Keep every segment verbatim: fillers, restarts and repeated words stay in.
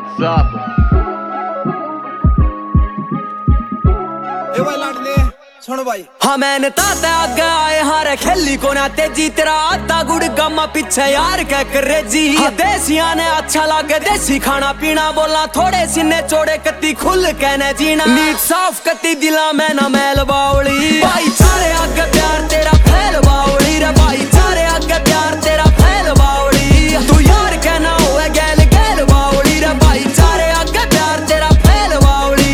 What's up? ए भाई लाडले सुन भाई। हाँ मैंने ताते आगे आए हारे खेली को ना तेजी तेरा आता गुड़ गम्मा पीछे यार क्या करे जी। हाँ देसिया ने अच्छा लगे देसी खाना पीना बोला थोड़े सीने चोड़े कत्ती खुल कहने जीना नीट साफ कत्ती दिला मैं ना मैल बावली भाई चारे आगे प्यार तेरा फैल बावली रे भाई चारे आगे प्यार तेरा फैल बावली तू यार कहना हुआ गैल गैल बावली रे भाई चारे आगे प्यार तेरा फैल बावली।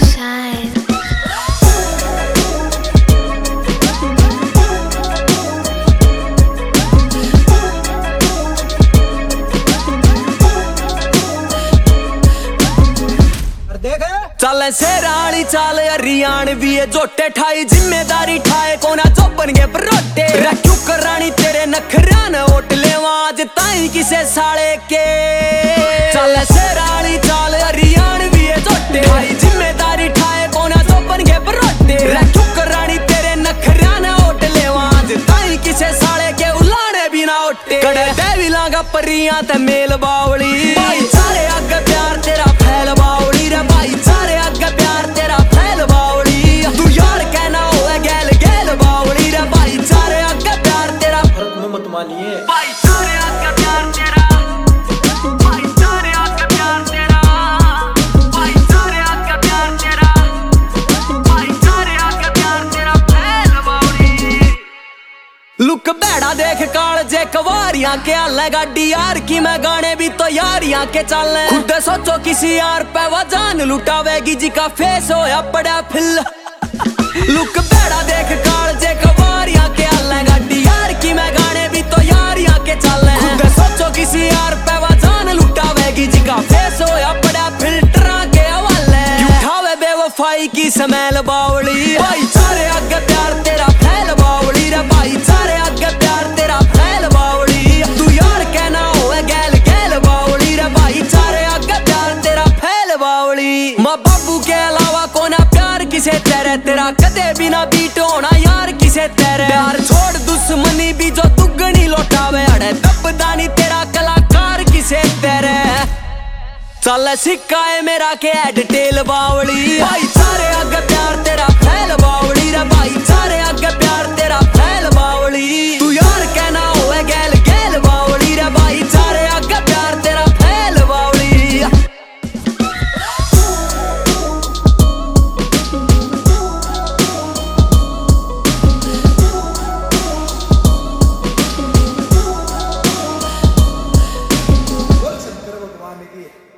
चल शेरानी चाल हरियाण भी है जोटे ठाई जिम्मेदारी ठाए कोना चौपन के परोटे रखू करानी तेरे नखरान ओट लेवा आज ताई किसे साले के। चल शेरानी चाल हरियाण भी है जोटे ठाई जिम्मेदारी ठाए कोना चौपन के परोटे रखू करानी तेरे नखरान ओट लेवा आज ताई किसे साले के उलाने बिना ओटे कड़े देवी लागा परियां ते मेल बावली भाई सारे आगे प्यार तेरा फैल बावली रे भाई सारे आगे प्यार तेरा फैल बावली तू यार कहना हुआ गैल गैल बावली रे भाई सारे आगे प्यार तेरा फर्क में मत मानिए भाई सारे आगे प्यार तेरा भाई सारे आगे प्यार तेरा भाई सारे आगे प्यार तेरा भाई सारे आगे प्यार तेरा फैल बावली। लुक बैड़ा देख काल जे कवारियां के हाल गाड़ी यार की मैं गाने भी तो यारियां के चल खुद सोचो किसी यार पे वो जान लुटावेगी जी का फेस होया पड़ा फिल। लुक बैड़ा देख काल जे कवारियां के हाल गाड़ी यार की मैं गाने भी तो यारियां के चल खुद सोचो किसी यार पे वो जान लुटावेगी जी का फेस होया पड़ा फिल्टरा के हवाले उठावे बेवफाई की स्मेल बावली भाई सारे आगे प्यार तेरा फैल बावली रे भाई सारे आगे प्यार तेरा फैल बावली तू यार कहना हुआ गैल गैल बावली रे भाई सारे आगे प्यार तेरा फैल बावली। माँ बाबू के अलावा कोना प्यार किसे तेरे तेरा कदे बिना बीट होना यार किसे तेरे प्यार छोड़ दुश्मनी भी जो दुगनी लौटावे अड़े दबदानी तेरा कलाकार किसे तेरे चल सिक्का है मेरा के डिटेल बावली भाई सारे आगे प्यार तेरा फैल बावली रे भाई सारे आगे प्यार तेरा फैल बावली तू यार कहना हुआ गैल गैल बावली रे भाई सारे आगे प्यार तेरा फैल बावली। बोल शंकर भगवान की।